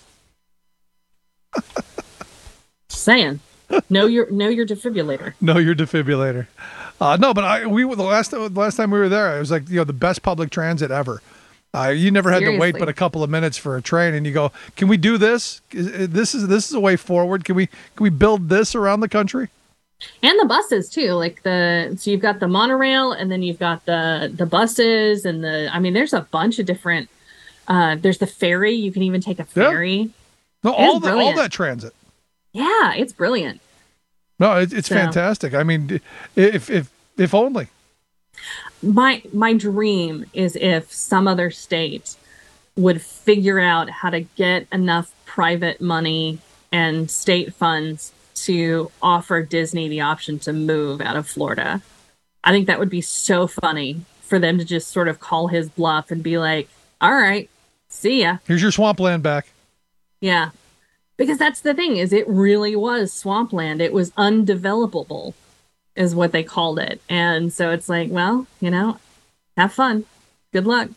Just saying. Know your defibrillator. Know your defibrillator. No, but the last time we were there, it was like the best public transit ever. You never had to wait but a couple of minutes for a train, and you go, "Can we do this? This is a way forward. Can we build this around the country?" And the buses too, like so you've got the monorail, and then you've got the buses, and there's a bunch of different. There's the ferry. You can even take a ferry. Yeah. No, all that transit. Yeah, it's brilliant. No, it's fantastic. I mean, if only. My dream is if some other state would figure out how to get enough private money and state funds to offer Disney the option to move out of Florida. I think that would be so funny for them to just sort of call his bluff and be like, all right, see ya. Here's your swampland back. Yeah. Because that's the thing, is it really was swampland. It was undevelopable, is what they called it. And so it's like, well, have fun. Good luck.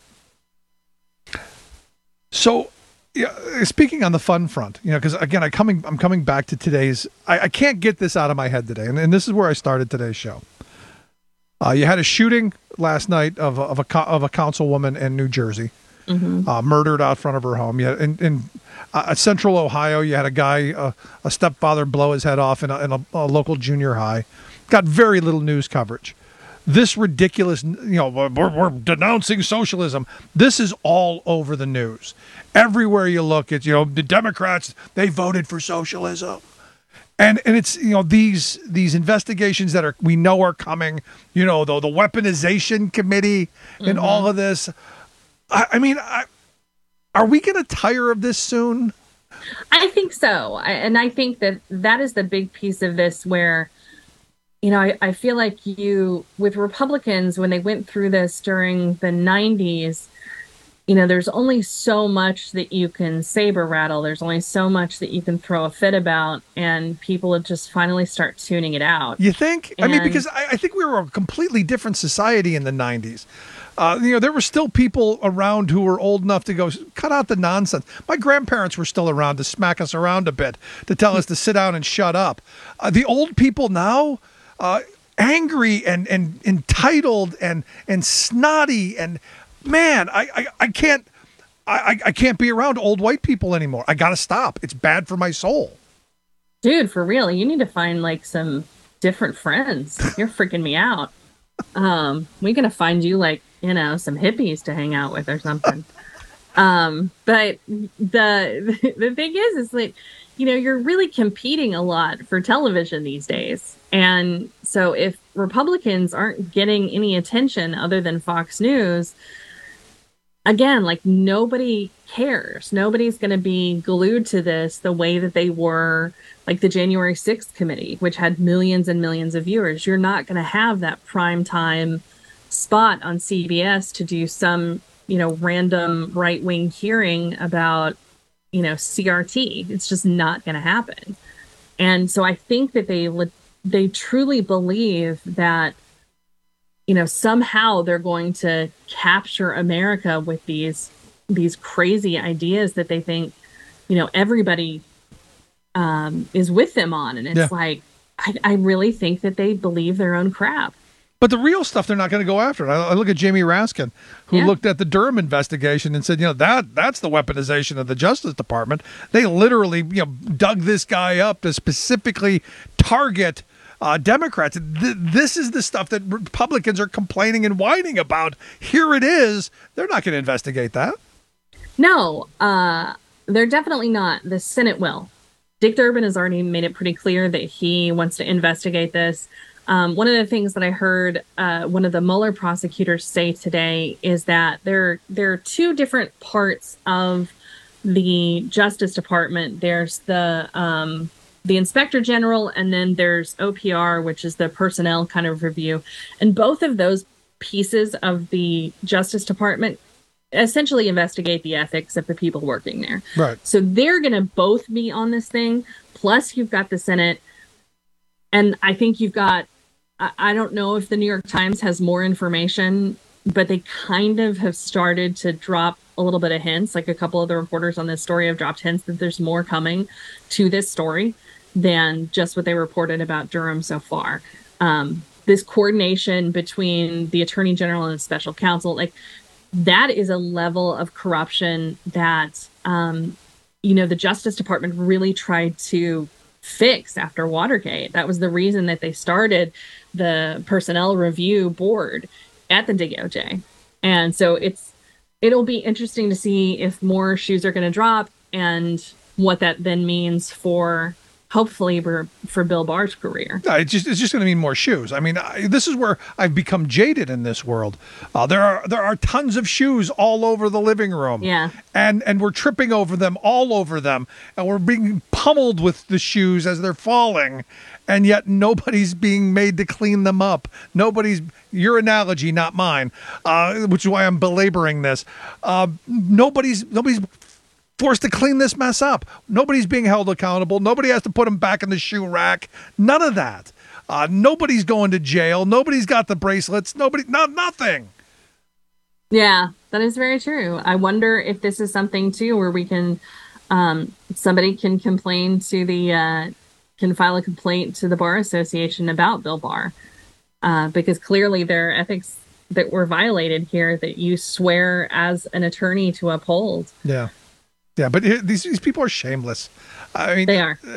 So, speaking on the fun front, because again, I'm coming back to today's. I can't get this out of my head today, and this is where I started today's show. You had a shooting last night of a councilwoman in New Jersey, murdered out front of her home. Yeah, in Central Ohio, you had a guy, a stepfather, blow his head off in a local junior high. Got very little news coverage. This ridiculous, we're denouncing socialism. This is all over the news. Everywhere you look, it's, the Democrats, they voted for socialism. And it's, these investigations that we know are coming, the weaponization committee and all of this. I mean, are we going to tire of this soon? I think so. And I think that is the big piece of this where, I feel like with Republicans, when they went through this during the 90s, there's only so much that you can saber rattle. There's only so much that you can throw a fit about, and people would just finally start tuning it out. You think? Because I think we were a completely different society in the 90s. There were still people around who were old enough to go, cut out the nonsense. My grandparents were still around to smack us around a bit, to tell us to sit down and shut up. The old people now, angry and entitled and snotty, and man, I can't be around old white people anymore. I got to stop. It's bad for my soul. Dude, for real, you need to find like some different friends. You're freaking me out. We gonna find you like, some hippies to hang out with or something. But the thing is like, you're really competing a lot for television these days. And so if Republicans aren't getting any attention other than Fox News, again, like nobody cares. Nobody's going to be glued to this the way that they were like the January 6th committee, which had millions and millions of viewers. You're not going to have that prime time spot on CBS to do some, random right-wing hearing about, CRT. It's just not going to happen. And so I think that they truly believe that, somehow they're going to capture America with these crazy ideas that they think, everybody is with them on. And it's like, I really think that they believe their own crap. But the real stuff, they're not going to go after it. I look at Jamie Raskin, who looked at the Durham investigation and said, that's the weaponization of the Justice Department. They literally, dug this guy up to specifically target Democrats. This is the stuff that Republicans are complaining and whining about. Here it is. They're not going to investigate that. No, they're definitely not. The Senate will. Dick Durbin has already made it pretty clear that he wants to investigate this. One of the things that I heard one of the Mueller prosecutors say today is that there are two different parts of the Justice Department. There's the Inspector General, and then there's OPR, which is the personnel kind of review. And both of those pieces of the Justice Department essentially investigate the ethics of the people working there. Right. So they're going to both be on this thing. Plus, you've got the Senate. And I think you've got, I don't know if the New York Times has more information, but they kind of have started to drop a little bit of hints. Like a couple of the reporters on this story have dropped hints that there's more coming to this story than just what they reported about Durham so far. This coordination between the Attorney General and the Special Counsel, like that is a level of corruption that, the Justice Department really tried to fix after Watergate. That was the reason that they started the Personnel Review Board at the DOJ. And so it'll be interesting to see if more shoes are going to drop and what that then means for hopefully for Bill Barr's career. It's just going to mean more shoes. I mean, this is where I've become jaded in this world. There are tons of shoes all over the living room. Yeah. And we're tripping over them, all over them, and we're being pummeled with the shoes as they're falling, and yet nobody's being made to clean them up. Your analogy, not mine, which is why I'm belaboring this. Nobody's forced to clean this mess up. Nobody's being held accountable. Nobody has to put them back in the shoe rack. None of that. Nobody's going to jail. Nobody's got the bracelets. Nothing. Yeah, that is very true. I wonder if this is something too where we can, somebody can complain to can file a complaint to the Bar Association about Bill Barr, because clearly there are ethics that were violated here that you swear as an attorney to uphold. Yeah. Yeah, but these people are shameless. I mean, they are.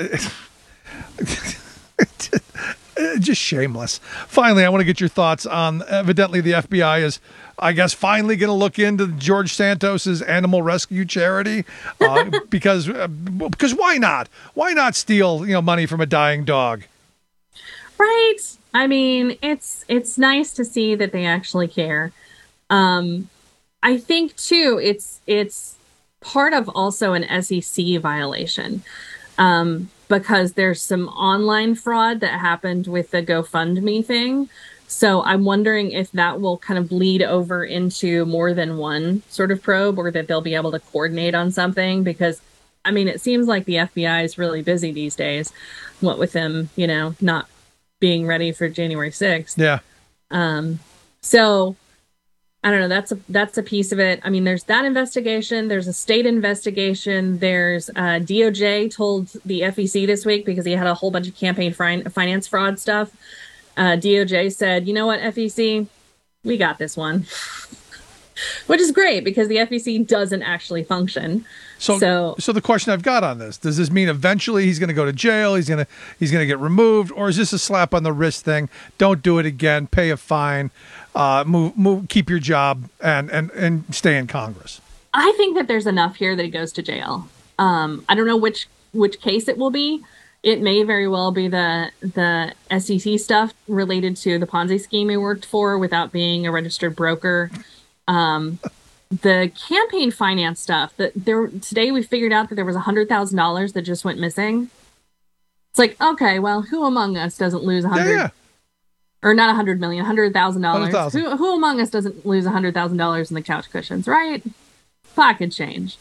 Just shameless. Finally, I want to get your thoughts on, evidently the FBI is, I guess, finally going to look into George Santos's animal rescue charity, because why not? Why not steal money from a dying dog? Right. I mean, it's nice to see that they actually care. I think too, it's part of also an SEC violation, because there's some online fraud that happened with the GoFundMe thing. So I'm wondering if that will kind of bleed over into more than one sort of probe, or that they'll be able to coordinate on something, because I mean, it seems like the FBI is really busy these days, what with them, not being ready for January 6th. Yeah. So I don't know. That's a piece of it. I mean, there's that investigation. There's a state investigation. There's DOJ told the FEC this week, because he had a whole bunch of campaign finance fraud stuff. DOJ said, you know what, FEC, we got this one. which is great because the FEC doesn't actually function. So the question I've got on this, does this mean eventually he's going to go to jail, he's going to get removed, or is this a slap on the wrist thing? Don't do it again, pay a fine, move, keep your job, and stay in Congress? I think that there's enough here that he goes to jail. I don't know which case it will be. It may very well be the SEC stuff related to the Ponzi scheme he worked for without being a registered broker. The campaign finance stuff today we figured out that there was $100,000 that just went missing. It's like, okay, well, who among us doesn't lose or not $100 million, $100,000? Who among us doesn't lose $100,000 in the couch cushions, right? Pocket change.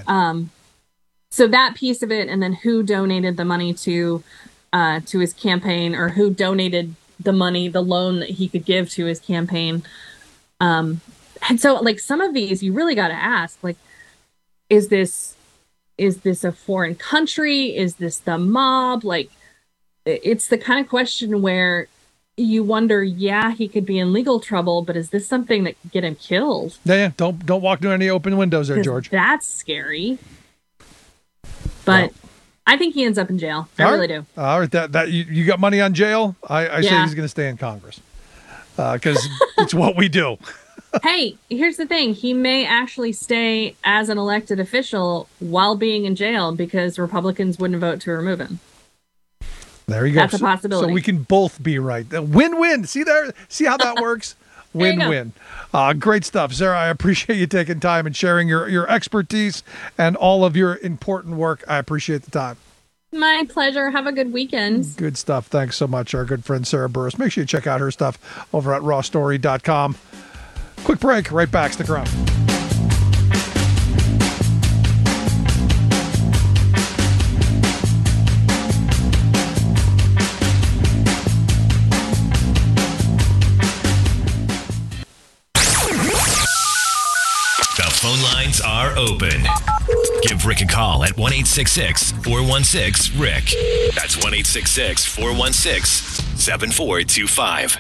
So that piece of it, and then who donated the money to his campaign, or who donated the loan that he could give to his campaign. And so, like, some of these, you really got to ask, like, is this a foreign country? Is this the mob? Like, it's the kind of question where you wonder, he could be in legal trouble, but is this something that could get him killed? Yeah. Don't walk through any open windows there, George. That's scary. But I think he ends up in jail. I really do. All right, that you got money on jail? I say he's going to stay in Congress because it's what we do. Hey, here's the thing. He may actually stay as an elected official while being in jail because Republicans wouldn't vote to remove him. There you go. That's a possibility. So we can both be right. Win-win. See how that works? Win-win. Great stuff. Sarah, I appreciate you taking time and sharing your expertise and all of your important work. I appreciate the time. My pleasure. Have a good weekend. Good stuff. Thanks so much, our good friend Sarah Burris. Make sure you check out her stuff over at rawstory.com. Quick break. Right back. Stick around. Phone lines are open. Give Rick a call at 1-866-416-RICK. That's 1-866-416-7425.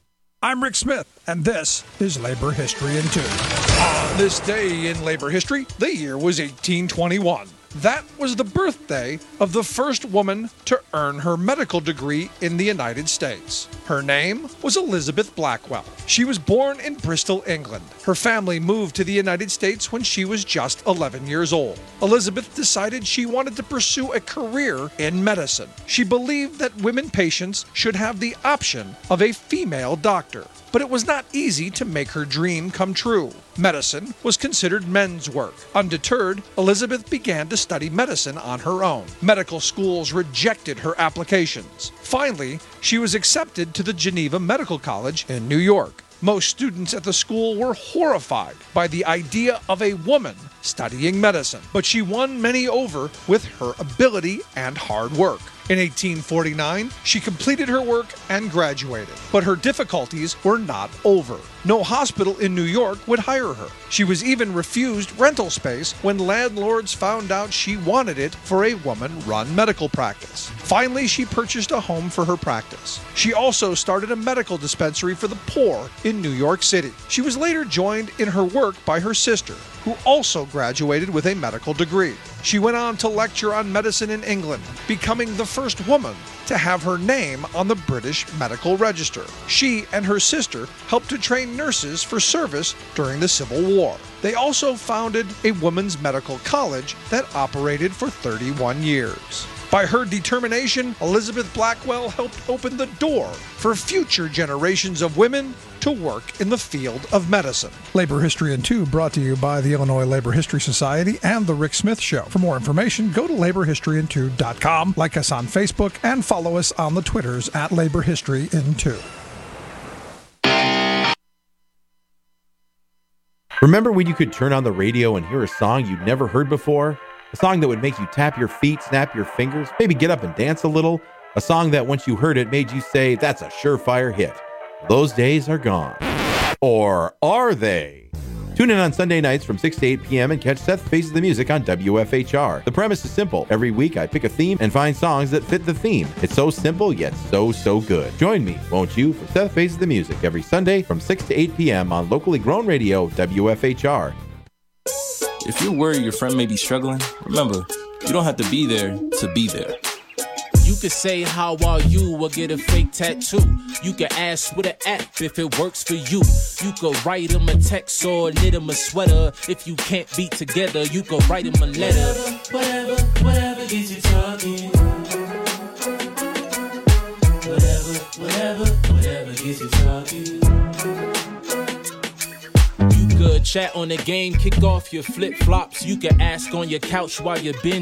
I'm Rick Smith, and this is Labor History in 2. On this day in labor history, the year was 1821. That was the birthday of the first woman to earn her medical degree in the United States. Her name was Elizabeth Blackwell. She was born in Bristol, England. Her family moved to the United States when she was just 11 years old. Elizabeth decided she wanted to pursue a career in medicine. She believed that women patients should have the option of a female doctor. But it was not easy to make her dream come true. Medicine was considered men's work. Undeterred, Elizabeth began to study medicine on her own. Medical schools rejected her applications. Finally, she was accepted to the Geneva Medical College in New York. Most students at the school were horrified by the idea of a woman studying medicine, but she won many over with her ability and hard work. In 1849, she completed her work and graduated, but her difficulties were not over. No hospital in New York would hire her. She was even refused rental space when landlords found out she wanted it for a woman-run medical practice. Finally, she purchased a home for her practice. She also started a medical dispensary for the poor in New York City. She was later joined in her work by her sister, who also graduated with a medical degree. She went on to lecture on medicine in England, becoming the first woman to have her name on the British Medical Register. She and her sister helped to train nurses for service during the Civil War. They also founded a women's medical college that operated for 31 years. By her determination, Elizabeth Blackwell helped open the door for future generations of women to work in the field of medicine. Labor History in 2 brought to you by the Illinois Labor History Society and The Rick Smith Show. For more information, go to laborhistoryin2.com, like us on Facebook, and follow us on the Twitters at Labor History in 2. Remember when you could turn on the radio and hear a song you'd never heard before? A song that would make you tap your feet, snap your fingers, maybe get up and dance a little? A song that once you heard it made you say, that's a surefire hit. Those days are gone. Or are they? Tune in on Sunday nights from 6 to 8 p.m. and catch Seth Faces the Music on WFHR. The premise is simple. Every week I pick a theme and find songs that fit the theme. It's so simple, yet so good. Join me, won't you, for Seth Faces the Music every Sunday from 6 to 8 p.m. on locally grown radio WFHR. If you're worried your friend may be struggling, remember, you don't have to be there to be there. You could say, how are you, or get a fake tattoo. You could ask with an app if it works for you. You could write him a text or knit him a sweater. If you can't be together, you could write him a letter. Whatever gets you talking. Whatever gets you talking. You could chat on the game, kick off your flip-flops. You could ask on your couch while you're binging.